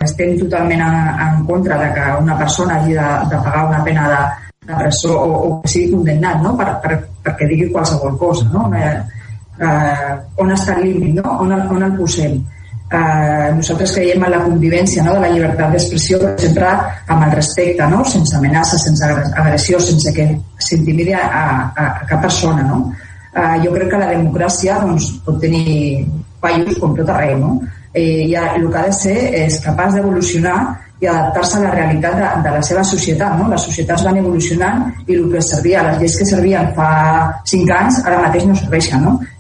estem totalment en contra de que una persona hagi de pagar una pena de presó o que sigui condemnat, no? perquè digui qualsevol cosa, no? On està el límit, no? On el posem? Nosaltres creiem en la convivència, no? De la llibertat d'expressió, però sempre amb el respecte, no? Sense amenaces, sense agressió, sense que s'intimidi a cap persona, no? Jo crec que la democràcia doncs, pot tenir fallos com tot arreu, no? I el que ha de ser és capaç d'evolucionar i adaptar-se a la realitat de la seva societat, no? Les societats van evolucionant i el que servia, les lleis que servien fa 5 anys ara mateix no serveixen, no?